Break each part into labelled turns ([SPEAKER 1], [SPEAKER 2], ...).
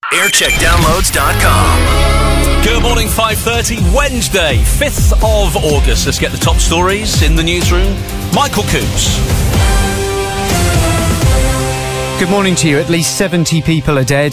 [SPEAKER 1] aircheckdownloads.com.
[SPEAKER 2] Good morning, 5:30, Wednesday, 5th of August. Let's get the top stories in the newsroom. Michael Coops.
[SPEAKER 3] Good morning to you. At least 70 people are dead.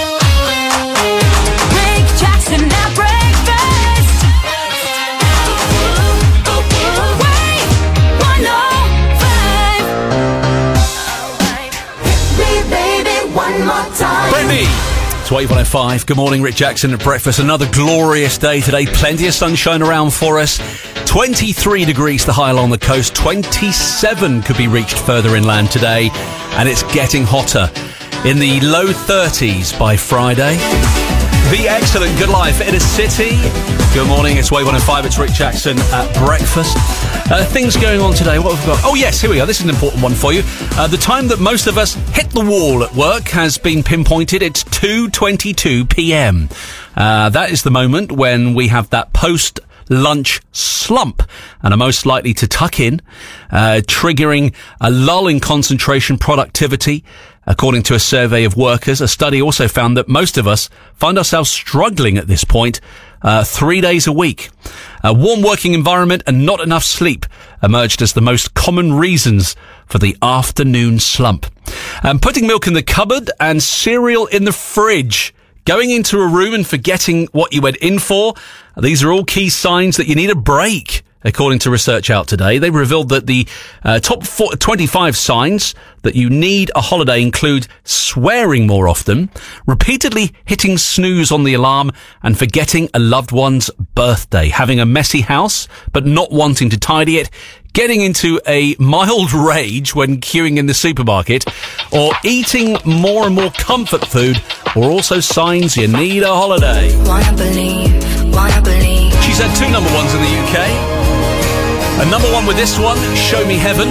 [SPEAKER 2] Brandy. It's Wave 105. Good morning, Rick Jackson at breakfast. Another glorious day today. Plenty of sunshine around for us. 23 degrees the high along the coast. 27 could be reached further inland today. And it's getting hotter. In the low 30s by Friday. The excellent Good Life in a City. Good morning, it's Wave 105. It's Rick Jackson at breakfast. Things going on today. What have we got? Oh, yes, here we are. This is an important one for you. The time that most of us hit the wall at work has been pinpointed. It's 2:22 p.m. That is the moment when we have that post-lunch slump and are most likely to tuck in, triggering a lull in concentration productivity. According to a survey of workers, a study also found that most of us find ourselves struggling at this point 3 days a week. A warm working environment and not enough sleep emerged as the most common reasons for the afternoon slump. Putting milk in the cupboard and cereal in the fridge. Going into a room and forgetting what you went in for. These are all key signs that you need a break. According to research out today, they revealed that the top 25 signs that you need a holiday include swearing more often, repeatedly hitting snooze on the alarm, and forgetting a loved one's birthday, having a messy house but not wanting to tidy it, getting into a mild rage when queuing in the supermarket, or eating more and more comfort food are also signs you need a holiday.
[SPEAKER 4] Wanna believe.
[SPEAKER 2] She's had 2 number ones in the UK. A number one with this one, Show Me Heaven.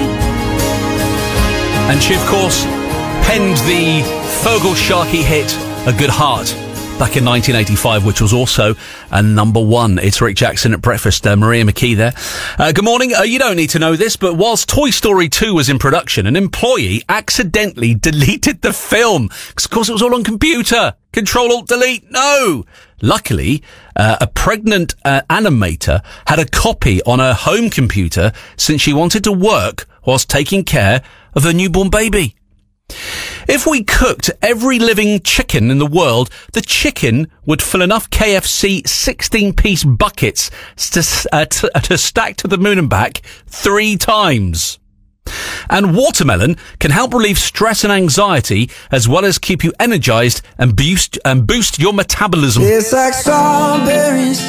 [SPEAKER 2] And she, of course, penned the Fergal Sharkey hit, A Good Heart, back in 1985, which was also a number one. It's Rick Jackson at breakfast. Maria McKee there. Good morning. You don't need to know this, but whilst Toy Story 2 was in production, an employee accidentally deleted the film. Because, of course, it was all on computer. Control-Alt-Delete. No! Luckily, a pregnant animator had a copy on her home computer since she wanted to work whilst taking care of her newborn baby. If we cooked every living chicken in the world, the chicken would fill enough KFC 16-piece buckets to stack to the moon and back 3 times. And watermelon can help relieve stress and anxiety, as well as keep you energized and boost your metabolism.
[SPEAKER 5] It's like strawberries.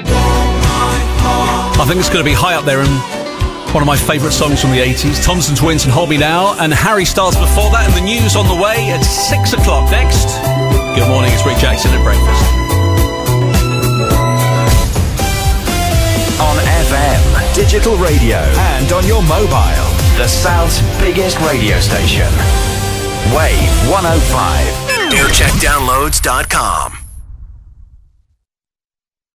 [SPEAKER 2] I think it's going to be high up there in one of my favourite songs from the 80s. Thompson Twins and Hold Me Now, and Harry Styles before that, and the news on the way at 6 o'clock next. Good morning, it's Rick Jackson at breakfast.
[SPEAKER 1] On FM, digital radio, and on your mobile. The South's biggest radio station. Wave 105. aircheckdownloads.com.